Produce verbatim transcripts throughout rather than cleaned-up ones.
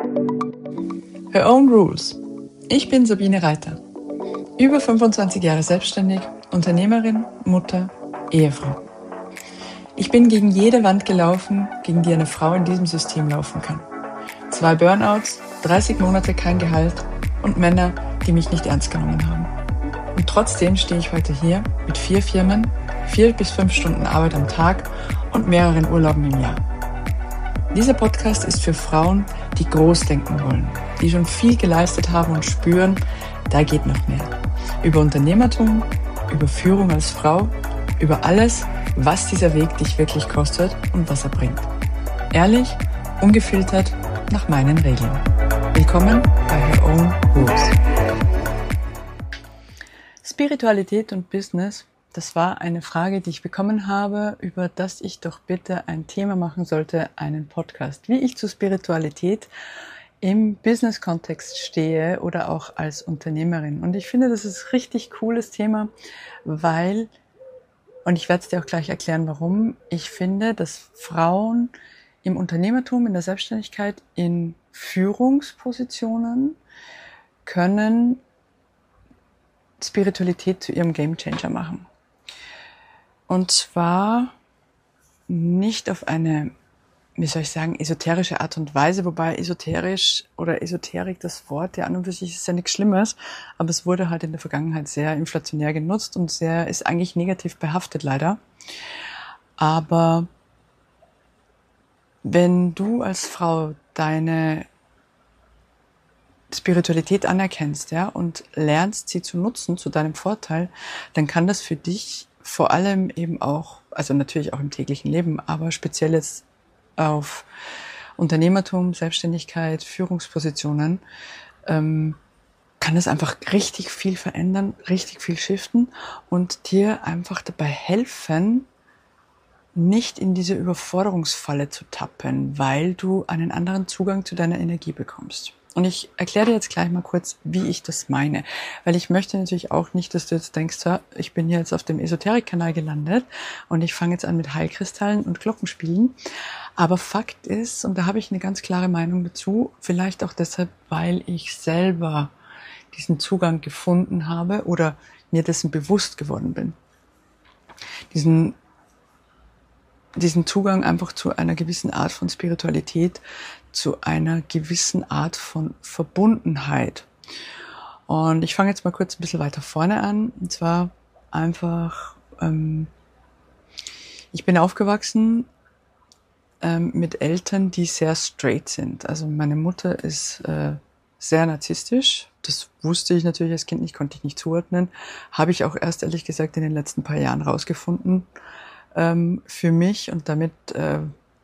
Her Own Rules. Ich bin Sabine Reiter. Über fünfundzwanzig Jahre selbstständig, Unternehmerin, Mutter, Ehefrau. Ich bin gegen jede Wand gelaufen, gegen die eine Frau in diesem System laufen kann. Zwei Burnouts, dreißig Monate kein Gehalt und Männer, die mich nicht ernst genommen haben. Und trotzdem stehe ich heute hier mit vier Firmen, vier bis fünf Stunden Arbeit am Tag und mehreren Urlauben im Jahr. Dieser Podcast ist für Frauen, die groß denken wollen, die schon viel geleistet haben und spüren, da geht noch mehr. Über Unternehmertum, über Führung als Frau, über alles, was dieser Weg dich wirklich kostet und was er bringt. Ehrlich, ungefiltert, nach meinen Regeln. Willkommen bei Her Own Rules. Spiritualität und Business, das war eine Frage, die ich bekommen habe, über das ich doch bitte ein Thema machen sollte, einen Podcast. Wie ich zu Spiritualität im Business-Kontext stehe oder auch als Unternehmerin. Und ich finde, das ist ein richtig cooles Thema, weil, und ich werde es dir auch gleich erklären, warum, ich finde, dass Frauen im Unternehmertum, in der Selbstständigkeit, in Führungspositionen können Spiritualität zu ihrem Gamechanger machen. Und zwar nicht auf eine, wie soll ich sagen, esoterische Art und Weise, wobei esoterisch oder Esoterik, das Wort, ja an und für sich ist ja nichts Schlimmes, aber es wurde halt in der Vergangenheit sehr inflationär genutzt und sehr, ist eigentlich negativ behaftet leider. Aber wenn du als Frau deine Spiritualität anerkennst, ja, und lernst, sie zu nutzen zu deinem Vorteil, dann kann das für dich vor allem eben auch, also natürlich auch im täglichen Leben, aber speziell jetzt auf Unternehmertum, Selbstständigkeit, Führungspositionen, ähm, kann es einfach richtig viel verändern, richtig viel shiften und dir einfach dabei helfen, nicht in diese Überforderungsfalle zu tappen, weil du einen anderen Zugang zu deiner Energie bekommst. Und ich erkläre dir jetzt gleich mal kurz, wie ich das meine. Weil ich möchte natürlich auch nicht, dass du jetzt denkst, ja, ich bin hier jetzt auf dem Esoterik-Kanal gelandet und ich fange jetzt an mit Heilkristallen und Glockenspielen. Aber Fakt ist, und da habe ich eine ganz klare Meinung dazu, vielleicht auch deshalb, weil ich selber diesen Zugang gefunden habe oder mir dessen bewusst geworden bin. Diesen diesen Zugang einfach zu einer gewissen Art von Spiritualität, zu einer gewissen Art von Verbundenheit. Und ich fange jetzt mal kurz ein bisschen weiter vorne an. Und zwar einfach, ähm, ich bin aufgewachsen ähm, mit Eltern, die sehr straight sind. Also meine Mutter ist äh, sehr narzisstisch. Das wusste ich natürlich als Kind nicht, konnte ich nicht zuordnen. Habe ich auch erst ehrlich gesagt in den letzten paar Jahren rausgefunden. Für mich und damit äh,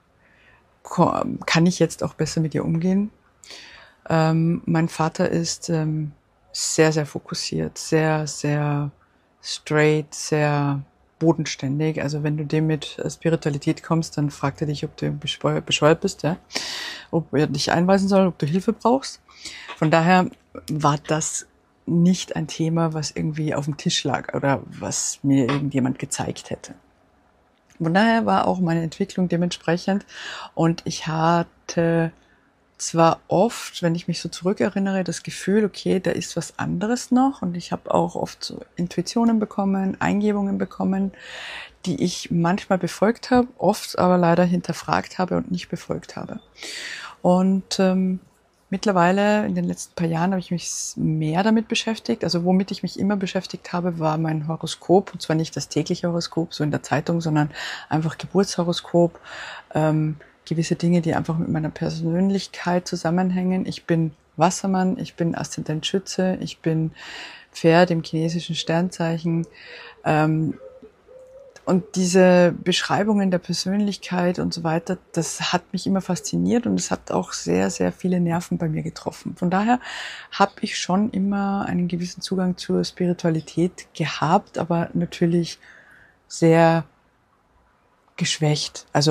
kann ich jetzt auch besser mit ihr umgehen. Ähm, mein Vater ist ähm, sehr, sehr fokussiert, sehr, sehr straight, sehr bodenständig. Also wenn du dem mit Spiritualität kommst, dann fragt er dich, ob du bescheuert bist, ja? Ob er dich einweisen soll, ob du Hilfe brauchst. Von daher war das nicht ein Thema, was irgendwie auf dem Tisch lag oder was mir irgendjemand gezeigt hätte. Von daher war auch meine Entwicklung dementsprechend und ich hatte zwar oft, wenn ich mich so zurückerinnere, das Gefühl, okay, da ist was anderes noch und ich habe auch oft so Intuitionen bekommen, Eingebungen bekommen, die ich manchmal befolgt habe, oft aber leider hinterfragt habe und nicht befolgt habe. Und ähm, mittlerweile, in den letzten paar Jahren, habe ich mich mehr damit beschäftigt. Also womit ich mich immer beschäftigt habe, war mein Horoskop. Und zwar nicht das tägliche Horoskop, so in der Zeitung, sondern einfach Geburtshoroskop. Ähm, gewisse Dinge, die einfach mit meiner Persönlichkeit zusammenhängen. Ich bin Wassermann, ich bin Aszendent Schütze, ich bin Pferd im chinesischen Sternzeichen. Ähm, Und diese Beschreibungen der Persönlichkeit und so weiter, das hat mich immer fasziniert und es hat auch sehr, sehr viele Nerven bei mir getroffen. Von daher habe ich schon immer einen gewissen Zugang zur Spiritualität gehabt, aber natürlich sehr geschwächt. Also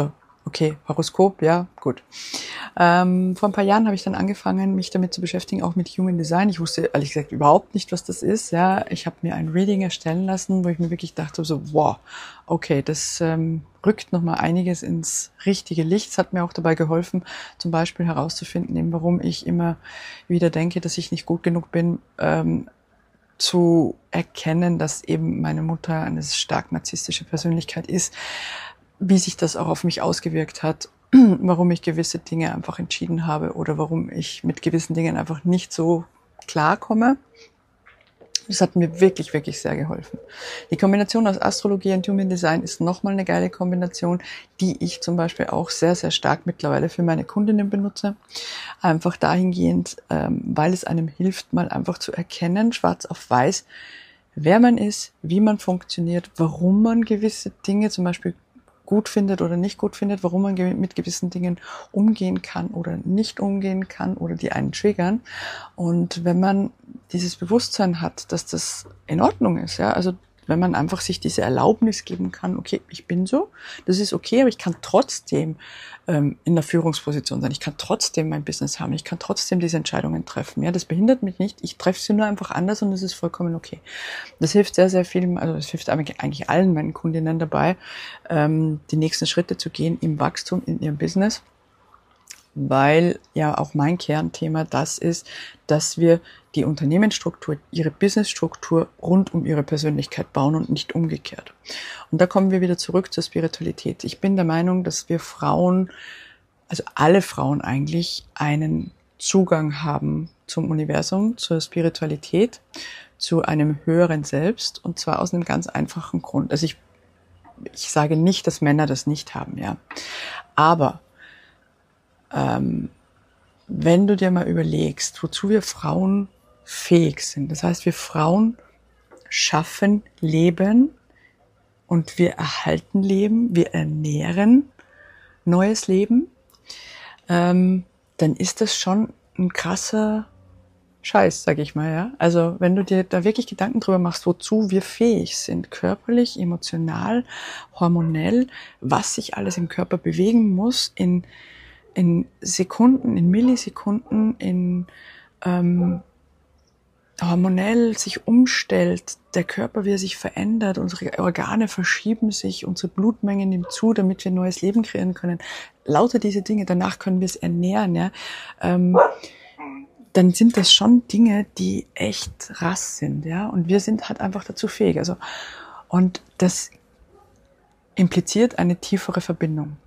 Okay, Horoskop, ja, gut. Ähm, vor ein paar Jahren habe ich dann angefangen, mich damit zu beschäftigen, auch mit Human Design. Ich wusste ehrlich gesagt überhaupt nicht, was das ist. Ja, ich habe mir ein Reading erstellen lassen, wo ich mir wirklich dachte, so, wow, okay, das ähm, rückt nochmal einiges ins richtige Licht. Es hat mir auch dabei geholfen, zum Beispiel herauszufinden, eben, warum ich immer wieder denke, dass ich nicht gut genug bin, ähm, zu erkennen, dass eben meine Mutter eine stark narzisstische Persönlichkeit ist, wie sich das auch auf mich ausgewirkt hat, warum ich gewisse Dinge einfach entschieden habe oder warum ich mit gewissen Dingen einfach nicht so klarkomme. Das hat mir wirklich, wirklich sehr geholfen. Die Kombination aus Astrologie und Human Design ist nochmal eine geile Kombination, die ich zum Beispiel auch sehr, sehr stark mittlerweile für meine Kundinnen benutze. Einfach dahingehend, ähm, weil es einem hilft, mal einfach zu erkennen, schwarz auf weiß, wer man ist, wie man funktioniert, warum man gewisse Dinge zum Beispiel gut findet oder nicht gut findet, warum man mit gewissen Dingen umgehen kann oder nicht umgehen kann oder die einen triggern. Und wenn man dieses Bewusstsein hat, dass das in Ordnung ist, ja, also wenn man einfach sich diese Erlaubnis geben kann, okay, ich bin so, das ist okay, aber ich kann trotzdem ähm, in der Führungsposition sein, ich kann trotzdem mein Business haben, ich kann trotzdem diese Entscheidungen treffen, ja, das behindert mich nicht, ich treffe sie nur einfach anders und das ist vollkommen okay. Das hilft sehr, sehr vielen, also das hilft eigentlich allen meinen Kundinnen dabei, ähm, die nächsten Schritte zu gehen im Wachstum, in ihrem Business, weil ja auch mein Kernthema das ist, dass wir die Unternehmensstruktur, ihre Businessstruktur rund um ihre Persönlichkeit bauen und nicht umgekehrt. Und da kommen wir wieder zurück zur Spiritualität. Ich bin der Meinung, dass wir Frauen, also alle Frauen eigentlich, einen Zugang haben zum Universum, zur Spiritualität, zu einem höheren Selbst, und zwar aus einem ganz einfachen Grund. Also ich, ich sage nicht, dass Männer das nicht haben, ja. Aber ähm, wenn du dir mal überlegst, wozu wir Frauen fähig sind. Das heißt, wir Frauen schaffen Leben und wir erhalten Leben, wir ernähren neues Leben, ähm, dann ist das schon ein krasser Scheiß, sag ich mal, ja. Also wenn du dir da wirklich Gedanken drüber machst, wozu wir fähig sind, körperlich, emotional, hormonell, was sich alles im Körper bewegen muss, in in Sekunden, in Millisekunden, in ähm, hormonell sich umstellt, der Körper, wie er sich verändert, unsere Organe verschieben sich, unsere Blutmenge nimmt zu, damit wir neues Leben kreieren können. Lauter diese Dinge, danach können wir es ernähren, ja. Ähm, dann sind das schon Dinge, die echt krass sind, ja. Und wir sind halt einfach dazu fähig. Also, und das impliziert eine tiefere Verbindung.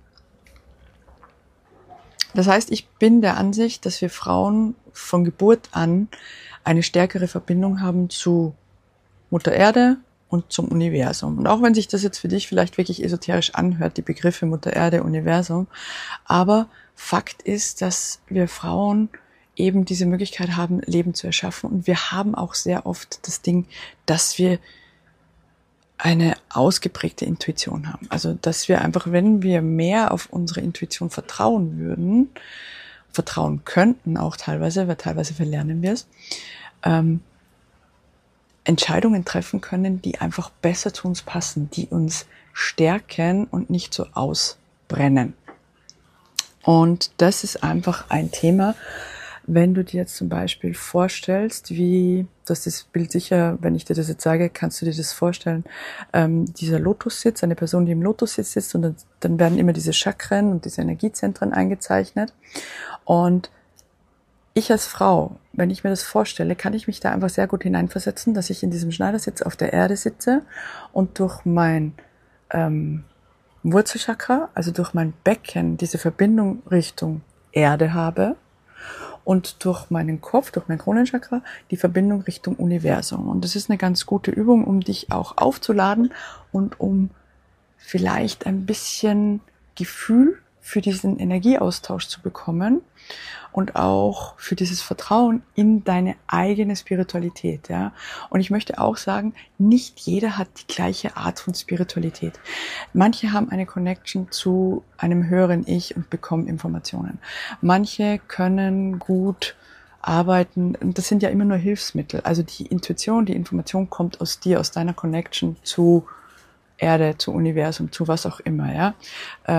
Das heißt, ich bin der Ansicht, dass wir Frauen von Geburt an eine stärkere Verbindung haben zu Mutter Erde und zum Universum. Und auch wenn sich das jetzt für dich vielleicht wirklich esoterisch anhört, die Begriffe Mutter Erde, Universum, aber Fakt ist, dass wir Frauen eben diese Möglichkeit haben, Leben zu erschaffen. Und wir haben auch sehr oft das Ding, dass wir eine ausgeprägte Intuition haben. Also, dass wir einfach, wenn wir mehr auf unsere Intuition vertrauen würden, vertrauen könnten auch teilweise, weil teilweise verlernen wir es, ähm, Entscheidungen treffen können, die einfach besser zu uns passen, die uns stärken und nicht so ausbrennen. Und das ist einfach ein Thema, wenn du dir jetzt zum Beispiel vorstellst, wie, das ist das Bild sicher, wenn ich dir das jetzt sage, kannst du dir das vorstellen, ähm, dieser Lotussitz, eine Person, die im Lotussitz sitzt, und dann, dann werden immer diese Chakren und diese Energiezentren eingezeichnet. Und ich als Frau, wenn ich mir das vorstelle, kann ich mich da einfach sehr gut hineinversetzen, dass ich in diesem Schneidersitz auf der Erde sitze und durch mein ähm, Wurzelchakra, also durch mein Becken, diese Verbindung Richtung Erde habe, und durch meinen Kopf, durch mein Kronenchakra, die Verbindung Richtung Universum. Und das ist eine ganz gute Übung, um dich auch aufzuladen und um vielleicht ein bisschen Gefühl für diesen Energieaustausch zu bekommen und auch für dieses Vertrauen in deine eigene Spiritualität, ja. Und ich möchte auch sagen, nicht jeder hat die gleiche Art von Spiritualität. Manche haben eine Connection zu einem höheren Ich und bekommen Informationen. Manche können gut arbeiten, und das sind ja immer nur Hilfsmittel. Also die Intuition, die Information kommt aus dir, aus deiner Connection zu Erde, zu Universum, zu was auch immer, ja. Ähm,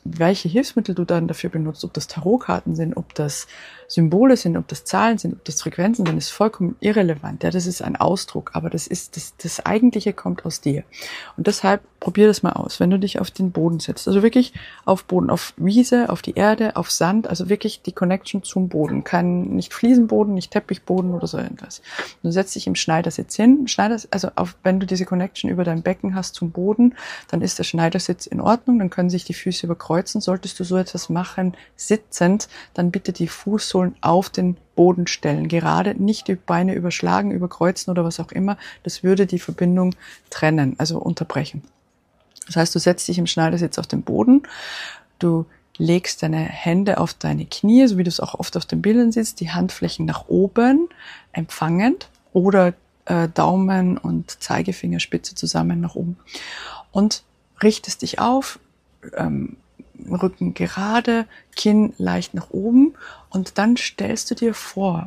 welche Hilfsmittel du dann dafür benutzt, ob das Tarotkarten sind, ob das Symbole sind, ob das Zahlen sind, ob das Frequenzen sind, ist vollkommen irrelevant. Ja, das ist ein Ausdruck, aber das ist, das, das Eigentliche kommt aus dir. Und deshalb probier das mal aus, wenn du dich auf den Boden setzt. Also wirklich auf Boden, auf Wiese, auf die Erde, auf Sand, also wirklich die Connection zum Boden. Kein, nicht Fliesenboden, nicht Teppichboden oder so irgendwas. Du setzt dich im Schneidersitz hin. Schneidersitz, also auf, wenn du diese Connection über dein Becken hast zum Boden, dann ist der Schneidersitz in Ordnung, dann können sich die Füße überkreuzen. Solltest du so etwas machen, sitzend, dann bitte die Fußsohlen auf den Boden stellen. Gerade nicht die Beine überschlagen, überkreuzen oder was auch immer. Das würde die Verbindung trennen, also unterbrechen. Das heißt, du setzt dich im Schneidersitz auf den Boden, du legst deine Hände auf deine Knie, so wie du es auch oft auf den Bildern siehst, die Handflächen nach oben, empfangend, oder äh, Daumen und Zeigefingerspitze zusammen nach oben. Und richtest dich auf, ähm, Rücken gerade, Kinn leicht nach oben, und dann stellst du dir vor,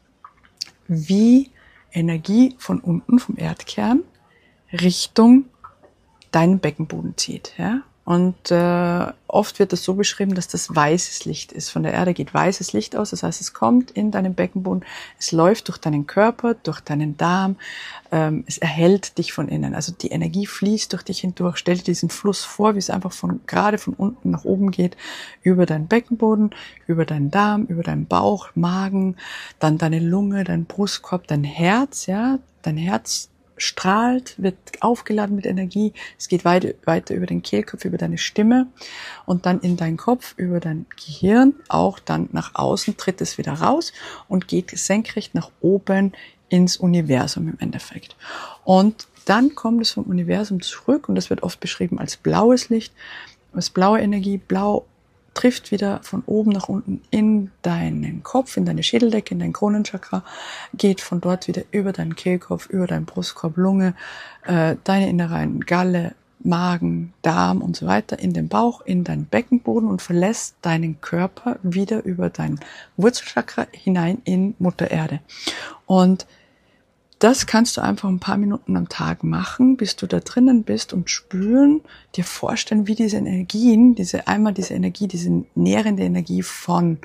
wie Energie von unten, vom Erdkern, Richtung deinen Beckenboden zieht. Ja? Und äh, oft wird das so beschrieben, dass das weißes Licht ist. Von der Erde geht weißes Licht aus, das heißt, es kommt in deinen Beckenboden, es läuft durch deinen Körper, durch deinen Darm, ähm, es erhält dich von innen. Also die Energie fließt durch dich hindurch. Stell dir diesen Fluss vor, wie es einfach von gerade von unten nach oben geht, über deinen Beckenboden, über deinen Darm, über deinen Bauch, Magen, dann deine Lunge, dein Brustkorb, dein Herz, ja, dein Herz strahlt, wird aufgeladen mit Energie. Es geht weiter, weiter über den Kehlkopf, über deine Stimme und dann in deinen Kopf, über dein Gehirn, auch dann nach außen tritt es wieder raus und geht senkrecht nach oben ins Universum im Endeffekt. Und dann kommt es vom Universum zurück, und das wird oft beschrieben als blaues Licht, als blaue Energie. Blau trifft wieder von oben nach unten in deinen Kopf, in deine Schädeldecke, in dein Kronenchakra, geht von dort wieder über deinen Kehlkopf, über deinen Brustkorb, Lunge, äh, deine Innereien, Galle, Magen, Darm und so weiter, in den Bauch, in deinen Beckenboden und verlässt deinen Körper wieder über dein Wurzelchakra hinein in Mutter Erde. Und das kannst du einfach ein paar Minuten am Tag machen, bis du da drinnen bist, und spüren, dir vorstellen, wie diese Energien, diese einmal diese Energie, diese nährende Energie von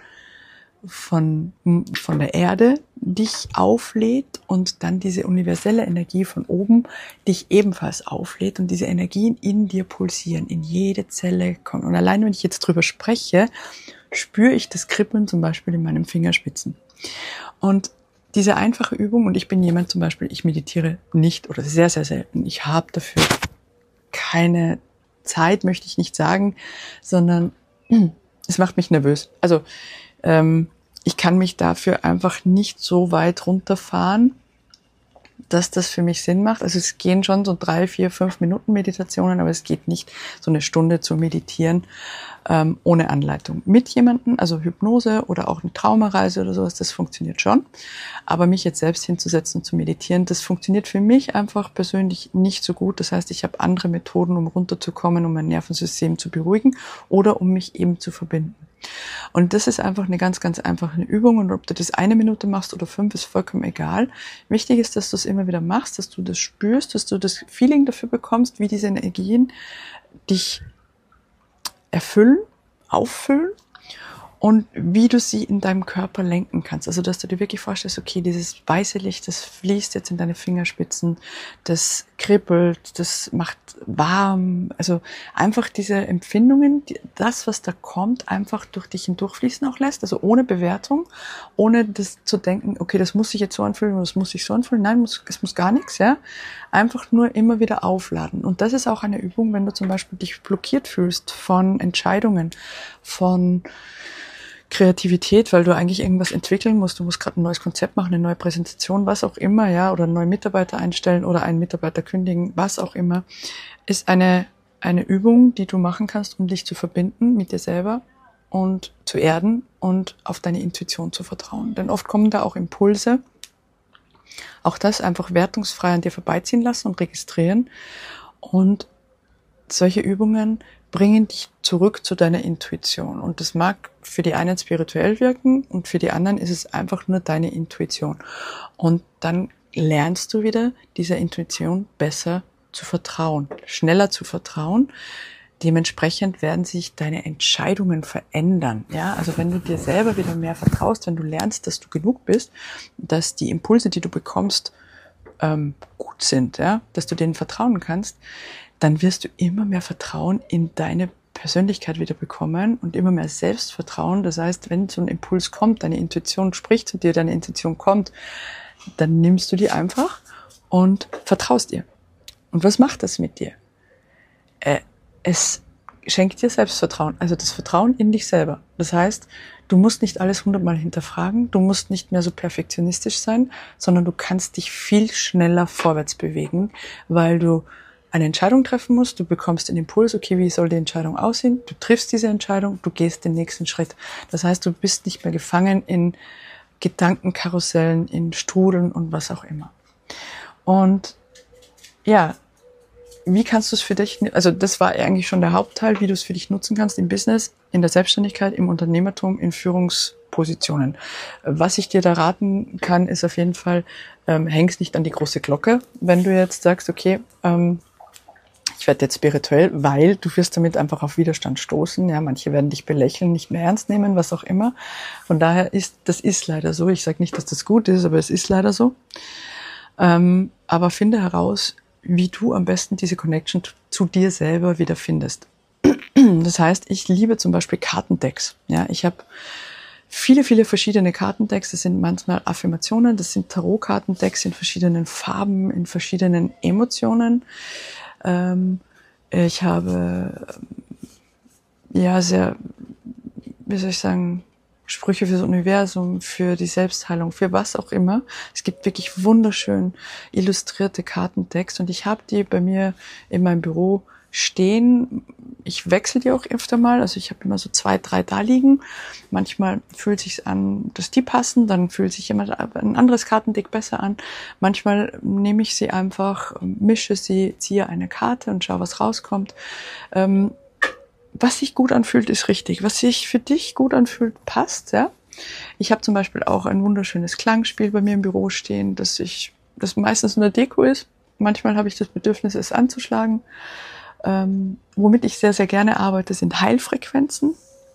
von von der Erde dich auflädt, und dann diese universelle Energie von oben dich ebenfalls auflädt, und diese Energien in dir pulsieren, in jede Zelle kommen. Und allein wenn ich jetzt drüber spreche, spüre ich das Kribbeln zum Beispiel in meinen Fingerspitzen. Und diese einfache Übung, und ich bin jemand zum Beispiel, ich meditiere nicht oder sehr, sehr selten. Ich habe dafür keine Zeit, möchte ich nicht sagen, sondern es macht mich nervös. Also ähm, ich kann mich dafür einfach nicht so weit runterfahren, dass das für mich Sinn macht. Also es gehen schon so drei, vier, fünf Minuten Meditationen, aber es geht nicht so eine Stunde zu meditieren ähm, ohne Anleitung. Mit jemandem, also Hypnose oder auch eine Traumareise oder sowas, das funktioniert schon. Aber mich jetzt selbst hinzusetzen und zu meditieren, das funktioniert für mich einfach persönlich nicht so gut. Das heißt, ich habe andere Methoden, um runterzukommen, um mein Nervensystem zu beruhigen oder um mich eben zu verbinden. Und das ist einfach eine ganz, ganz einfache Übung, und ob du das eine Minute machst oder fünf, ist vollkommen egal. Wichtig ist, dass du es immer wieder machst, dass du das spürst, dass du das Feeling dafür bekommst, wie diese Energien dich erfüllen, auffüllen, und wie du sie in deinem Körper lenken kannst. Also, dass du dir wirklich vorstellst, okay, dieses weiße Licht, das fließt jetzt in deine Fingerspitzen, das kribbelt, das macht warm. Also einfach diese Empfindungen, das, was da kommt, einfach durch dich hindurchfließen auch lässt. Also ohne Bewertung, ohne das zu denken, okay, das muss sich jetzt so anfühlen oder das muss sich so anfühlen. Nein, es muss gar nichts, ja. Einfach nur immer wieder aufladen. Und das ist auch eine Übung, wenn du zum Beispiel dich blockiert fühlst von Entscheidungen, von Kreativität, weil du eigentlich irgendwas entwickeln musst. Du musst gerade ein neues Konzept machen, eine neue Präsentation, was auch immer, ja, oder einen neuen Mitarbeiter einstellen oder einen Mitarbeiter kündigen, was auch immer, ist eine eine Übung, die du machen kannst, um dich zu verbinden mit dir selber und zu erden und auf deine Intuition zu vertrauen. Denn oft kommen da auch Impulse. Auch das einfach wertungsfrei an dir vorbeiziehen lassen und registrieren. Und solche Übungen bringen dich zurück zu deiner Intuition. Und das mag für die einen spirituell wirken, und für die anderen ist es einfach nur deine Intuition. Und dann lernst du wieder dieser Intuition besser zu vertrauen, schneller zu vertrauen, Dementsprechend werden sich deine Entscheidungen verändern. Ja, also wenn du dir selber wieder mehr vertraust, wenn du lernst, dass du genug bist, dass die Impulse, die du bekommst, ähm, gut sind, ja, dass du denen vertrauen kannst, dann wirst du immer mehr Vertrauen in deine Persönlichkeit wieder bekommen und immer mehr Selbstvertrauen. Das heißt, wenn so ein Impuls kommt, deine Intuition spricht zu dir, deine Intuition kommt, dann nimmst du die einfach und vertraust ihr. Und was macht das mit dir? Äh, es schenkt dir Selbstvertrauen, also das Vertrauen in dich selber. Das heißt, du musst nicht alles hundertmal hinterfragen, du musst nicht mehr so perfektionistisch sein, sondern du kannst dich viel schneller vorwärts bewegen, weil du eine Entscheidung treffen musst, du bekommst den Impuls, okay, wie soll die Entscheidung aussehen? Du triffst diese Entscheidung, du gehst den nächsten Schritt. Das heißt, du bist nicht mehr gefangen in Gedankenkarussellen, in Strudeln und was auch immer. Und ja, wie kannst du es für dich, also das war eigentlich schon der Hauptteil, wie du es für dich nutzen kannst im Business, in der Selbstständigkeit, im Unternehmertum, in Führungspositionen. Was ich dir da raten kann, ist auf jeden Fall, ähm, häng's nicht an die große Glocke. Wenn du jetzt sagst, okay, ähm, ich werde jetzt spirituell, weil du wirst damit einfach auf Widerstand stoßen. Ja, manche werden dich belächeln, nicht mehr ernst nehmen, was auch immer. Von daher ist, das ist leider so. Ich sage nicht, dass das gut ist, aber es ist leider so. Ähm, aber finde heraus, wie du am besten diese Connection zu, zu dir selber wieder findest. Das heißt, ich liebe zum Beispiel Kartendecks. Ja, ich habe viele, viele verschiedene Kartendecks. Das sind manchmal Affirmationen, das sind Tarot-Kartendecks in verschiedenen Farben, in verschiedenen Emotionen. Ähm, ich habe, ja, sehr, wie soll ich sagen, Sprüche fürs Universum, für die Selbstheilung, für was auch immer. Es gibt wirklich wunderschön illustrierte Kartendecks und ich habe die bei mir in meinem Büro stehen. Ich wechsle die auch öfter mal, also ich habe immer so zwei, drei da liegen. Manchmal fühlt sich's an, dass die passen, dann fühlt sich jemand ein anderes Kartendeck besser an. Manchmal nehme ich sie einfach, mische sie, ziehe eine Karte und schaue, was rauskommt. Ähm, was sich gut anfühlt, ist richtig. Was sich für dich gut anfühlt, passt, ja. Ich habe zum Beispiel auch ein wunderschönes Klangspiel bei mir im Büro stehen, das ich, das meistens in der Deko ist. Manchmal habe ich das Bedürfnis, es anzuschlagen. Ähm, womit ich sehr, sehr gerne arbeite, sind Heilfrequenzen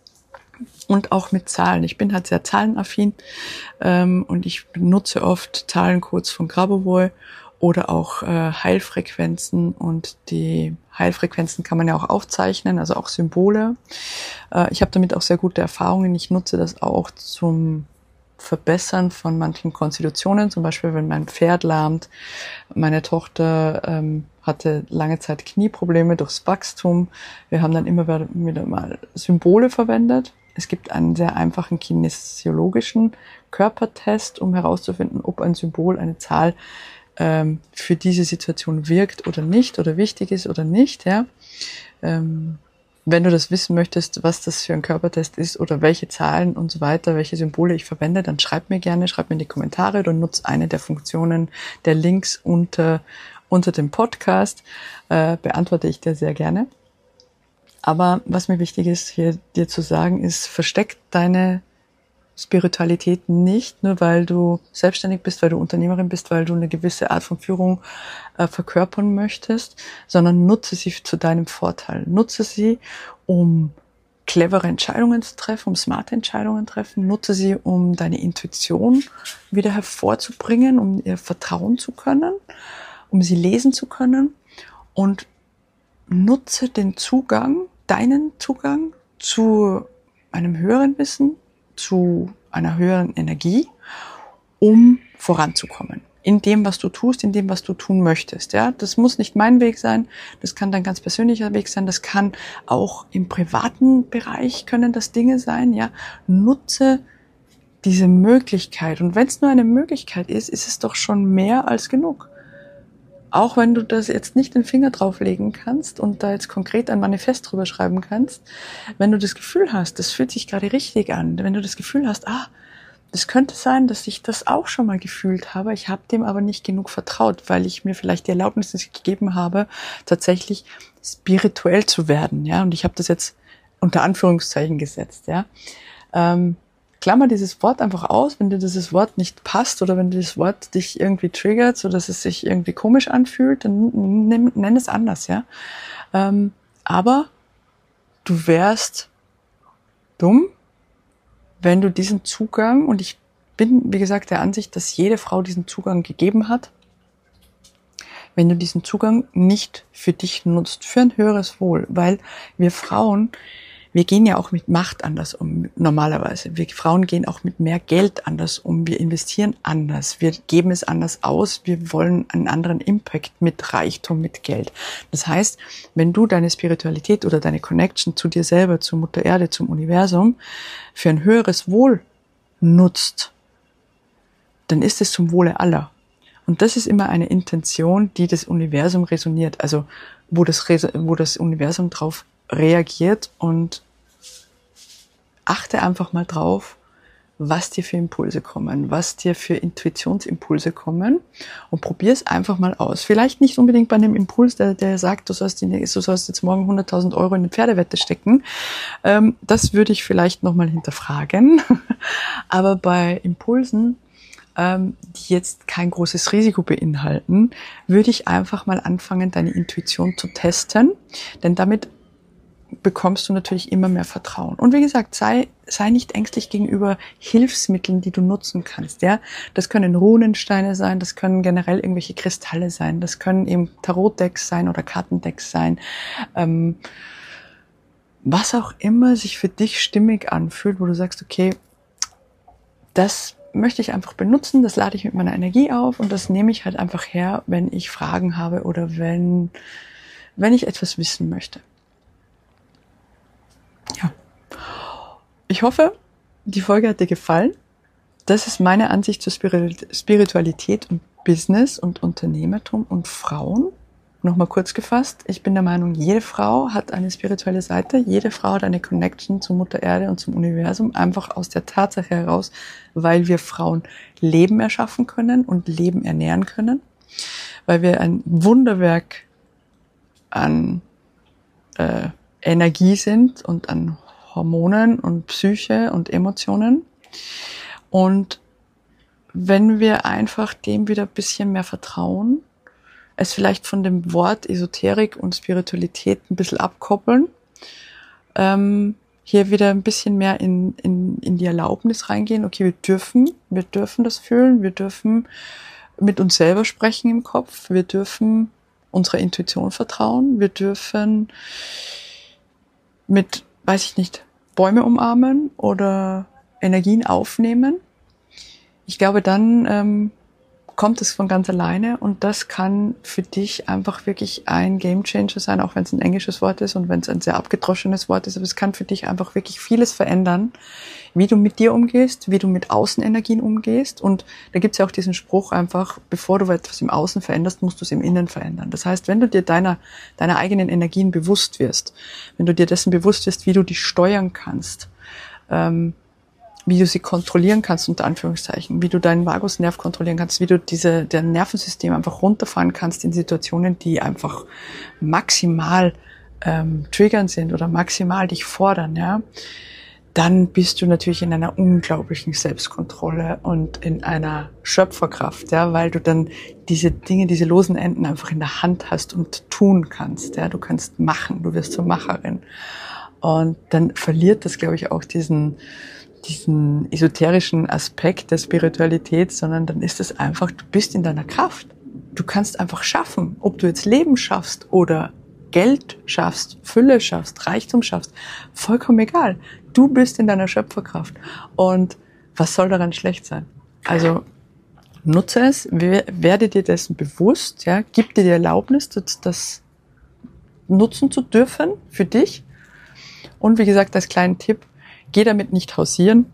und auch mit Zahlen. Ich bin halt sehr zahlenaffin ähm, und ich benutze oft Zahlencodes von Grabovoi oder auch äh, Heilfrequenzen, und die Heilfrequenzen kann man ja auch aufzeichnen, also auch Symbole. Äh, ich habe damit auch sehr gute Erfahrungen. Ich nutze das auch zum Verbessern von manchen Konstitutionen, zum Beispiel wenn mein Pferd lahmt. Meine Tochter ähm, hatte lange Zeit Knieprobleme durchs Wachstum. Wir haben dann immer wieder mal Symbole verwendet. Es gibt einen sehr einfachen kinesiologischen Körpertest, um herauszufinden, ob ein Symbol, eine Zahl ähm, für diese Situation wirkt oder nicht, oder wichtig ist oder nicht. Ja. Ähm, Wenn du das wissen möchtest, was das für ein Körpertest ist oder welche Zahlen und so weiter, welche Symbole ich verwende, dann schreib mir gerne, schreib mir in die Kommentare oder nutz eine der Funktionen der Links unter, unter dem Podcast, äh, beantworte ich dir sehr gerne. Aber was mir wichtig ist, hier dir zu sagen, ist, versteck deine Spiritualität nicht, nur weil du selbstständig bist, weil du Unternehmerin bist, weil du eine gewisse Art von Führung äh, verkörpern möchtest, sondern nutze sie zu deinem Vorteil. Nutze sie, um clevere Entscheidungen zu treffen, um smarte Entscheidungen zu treffen. Nutze sie, um deine Intuition wieder hervorzubringen, um ihr vertrauen zu können, um sie lesen zu können, und nutze den Zugang, deinen Zugang zu einem höheren Wissen, zu einer höheren Energie, um voranzukommen. In dem, was du tust, in dem, was du tun möchtest. Ja, das muss nicht mein Weg sein. Das kann dein ganz persönlicher Weg sein. Das kann auch im privaten Bereich können das Dinge sein. Ja, nutze diese Möglichkeit. Und wenn es nur eine Möglichkeit ist, ist es doch schon mehr als genug. Auch wenn du das jetzt nicht den Finger drauflegen kannst und da jetzt konkret ein Manifest drüber schreiben kannst, wenn du das Gefühl hast, das fühlt sich gerade richtig an, wenn du das Gefühl hast, ah, das könnte sein, dass ich das auch schon mal gefühlt habe, ich habe dem aber nicht genug vertraut, weil ich mir vielleicht die Erlaubnis gegeben habe, tatsächlich spirituell zu werden, ja, und ich habe das jetzt unter Anführungszeichen gesetzt, ja. Ähm, Klammer dieses Wort einfach aus, wenn dir dieses Wort nicht passt oder wenn dieses Wort dich irgendwie triggert, so dass es sich irgendwie komisch anfühlt, dann nenn, nenn es anders, ja. Ähm, aber du wärst dumm, wenn du diesen Zugang, und ich bin, wie gesagt, der Ansicht, dass jede Frau diesen Zugang gegeben hat, wenn du diesen Zugang nicht für dich nutzt, für ein höheres Wohl, weil wir Frauen, wir gehen ja auch mit Macht anders um, normalerweise. Wir Frauen gehen auch mit mehr Geld anders um. Wir investieren anders. Wir geben es anders aus. Wir wollen einen anderen Impact mit Reichtum, mit Geld. Das heißt, wenn du deine Spiritualität oder deine Connection zu dir selber, zur Mutter Erde, zum Universum für ein höheres Wohl nutzt, dann ist es zum Wohle aller. Und das ist immer eine Intention, die das Universum resoniert. Also, wo das, wo das Universum drauf reagiert, und achte einfach mal drauf, was dir für Impulse kommen, was dir für Intuitionsimpulse kommen, und probier es einfach mal aus. Vielleicht nicht unbedingt bei einem Impuls, der, der sagt, du sollst, die, du sollst jetzt morgen hunderttausend Euro in eine Pferdewette stecken. Ähm, das würde ich vielleicht nochmal hinterfragen. Aber bei Impulsen, ähm, die jetzt kein großes Risiko beinhalten, würde ich einfach mal anfangen, deine Intuition zu testen, denn damit bekommst du natürlich immer mehr Vertrauen. Und wie gesagt, sei, sei nicht ängstlich gegenüber Hilfsmitteln, die du nutzen kannst, ja. Das können Runensteine sein, das können generell irgendwelche Kristalle sein, das können eben Tarotdecks sein oder Kartendecks sein, ähm, was auch immer sich für dich stimmig anfühlt, wo du sagst, okay, das möchte ich einfach benutzen, das lade ich mit meiner Energie auf und das nehme ich halt einfach her, wenn ich Fragen habe oder wenn, wenn ich etwas wissen möchte. Ja. Ich hoffe, die Folge hat dir gefallen. Das ist meine Ansicht zur Spiritualität und Business und Unternehmertum und Frauen. Nochmal kurz gefasst, ich bin der Meinung, jede Frau hat eine spirituelle Seite, jede Frau hat eine Connection zur Mutter Erde und zum Universum, einfach aus der Tatsache heraus, weil wir Frauen Leben erschaffen können und Leben ernähren können, weil wir ein Wunderwerk an äh, Energie sind und an Hormonen und Psyche und Emotionen. Und wenn wir einfach dem wieder ein bisschen mehr vertrauen, es vielleicht von dem Wort Esoterik und Spiritualität ein bisschen abkoppeln, ähm, hier wieder ein bisschen mehr in, in, in die Erlaubnis reingehen, okay, wir dürfen, wir dürfen das fühlen, wir dürfen mit uns selber sprechen im Kopf, wir dürfen unserer Intuition vertrauen, wir dürfen mit, weiß ich nicht, Bäume umarmen oder Energien aufnehmen. Ich glaube, dann ähm, kommt es von ganz alleine und das kann für dich einfach wirklich ein Gamechanger sein, auch wenn es ein englisches Wort ist und wenn es ein sehr abgedroschenes Wort ist, aber es kann für dich einfach wirklich vieles verändern, wie du mit dir umgehst, wie du mit Außenenergien umgehst, und da gibt es ja auch diesen Spruch einfach, bevor du etwas im Außen veränderst, musst du es im Innen verändern. Das heißt, wenn du dir deiner, deiner eigenen Energien bewusst wirst, wenn du dir dessen bewusst wirst, wie du die steuern kannst, ähm, wie du sie kontrollieren kannst, unter Anführungszeichen, wie du deinen Vagusnerv kontrollieren kannst, wie du diese, dein Nervensystem einfach runterfahren kannst in Situationen, die einfach maximal ähm, triggernd sind oder maximal dich fordern, ja, dann bist du natürlich in einer unglaublichen Selbstkontrolle und in einer Schöpferkraft, ja, weil du dann diese Dinge, diese losen Enden einfach in der Hand hast und tun kannst, ja, du kannst machen, du wirst zur Macherin. Und dann verliert das, glaube ich, auch diesen diesen esoterischen Aspekt der Spiritualität, sondern dann ist es einfach, du bist in deiner Kraft. Du kannst einfach schaffen, ob du jetzt Leben schaffst oder Geld schaffst, Fülle schaffst, Reichtum schaffst, vollkommen egal. Du bist in deiner Schöpferkraft. Und was soll daran schlecht sein? Also nutze es, werde dir dessen bewusst, ja, gib dir die Erlaubnis, das, das nutzen zu dürfen für dich. Und wie gesagt, als kleinen Tipp, geh damit nicht hausieren,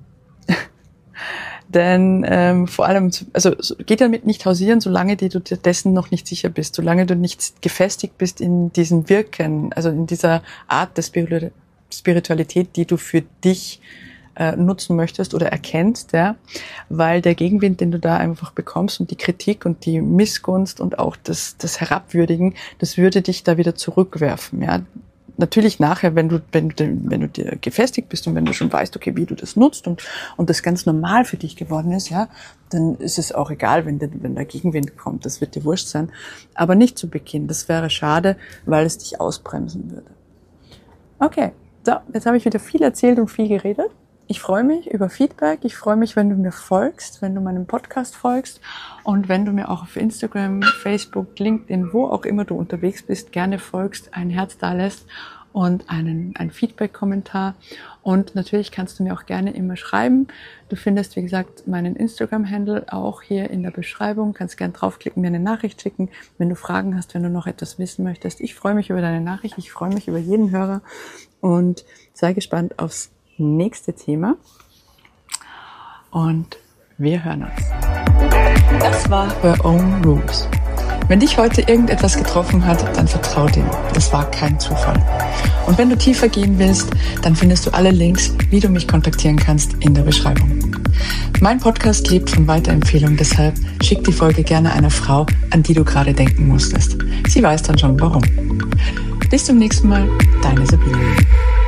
denn ähm, vor allem, also geh damit nicht hausieren, solange du dir dessen noch nicht sicher bist, solange du nicht gefestigt bist in diesem Wirken, also in dieser Art der Spiritualität, die du für dich äh, nutzen möchtest oder erkennst, ja, weil der Gegenwind, den du da einfach bekommst und die Kritik und die Missgunst und auch das, das Herabwürdigen, das würde dich da wieder zurückwerfen, ja. Natürlich nachher, wenn du, wenn du, wenn du dir gefestigt bist und wenn du schon weißt, okay, wie du das nutzt und, und das ganz normal für dich geworden ist, ja, dann ist es auch egal, wenn der, wenn der Gegenwind kommt. Das wird dir wurscht sein. Aber nicht zu Beginn. Das wäre schade, weil es dich ausbremsen würde. Okay. So, jetzt habe ich wieder viel erzählt und viel geredet. Ich freue mich über Feedback. Ich freue mich, wenn du mir folgst, wenn du meinem Podcast folgst und wenn du mir auch auf Instagram, Facebook, LinkedIn, wo auch immer du unterwegs bist, gerne folgst, ein Herz da lässt und einen, einen Feedback-Kommentar. Und natürlich kannst du mir auch gerne immer schreiben. Du findest, wie gesagt, meinen Instagram-Handle auch hier in der Beschreibung. Kannst gerne draufklicken, mir eine Nachricht schicken, wenn du Fragen hast, wenn du noch etwas wissen möchtest. Ich freue mich über deine Nachricht. Ich freue mich über jeden Hörer und sei gespannt aufs nächste Thema. Und wir hören uns. Das war Her Own Rules. Wenn dich heute irgendetwas getroffen hat, dann vertrau dem. Das war kein Zufall. Und wenn du tiefer gehen willst, dann findest du alle Links, wie du mich kontaktieren kannst, in der Beschreibung. Mein Podcast lebt von Weiterempfehlung, deshalb schick die Folge gerne einer Frau, an die du gerade denken musstest. Sie weiß dann schon warum. Bis zum nächsten Mal, deine Sabine.